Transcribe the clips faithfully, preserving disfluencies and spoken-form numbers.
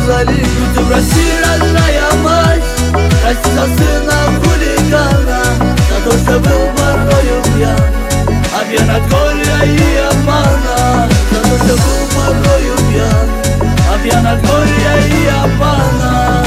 залить. Ну ты прости, родная мать, прости за сына хулигана, за то, что был порою пьян, а пьян от горя и обмана. За то, что был порою пьян, а пьян от горя и обмана.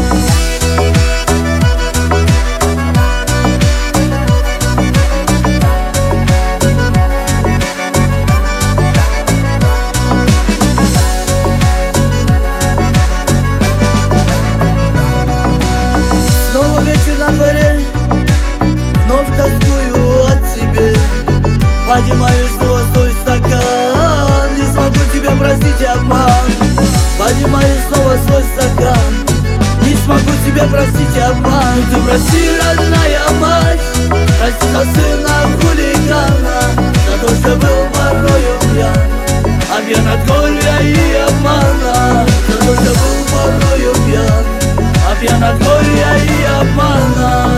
Снова вечер на дворе, вновь тоскую от тебя. Поднимаю снова свой стакан, не смогу тебя простить обман. Поднимаю снова свой стакан, не смогу тебя простить обман. Ты прости, родная мать, прости за сына хулигана, за то, что был порою пьян, а пьян от горя и обмана. За то, что был порою пьян, а пьян от горя и обмана.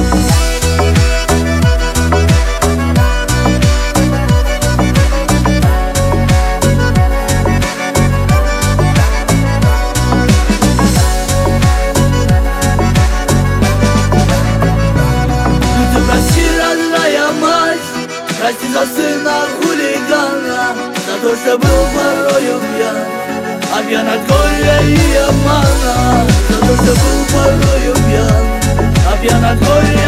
Прости за сына хулигана, за то, что был порою пьян, а пьян от горя и обмана. За то, что был порою пьян, а пьян от горя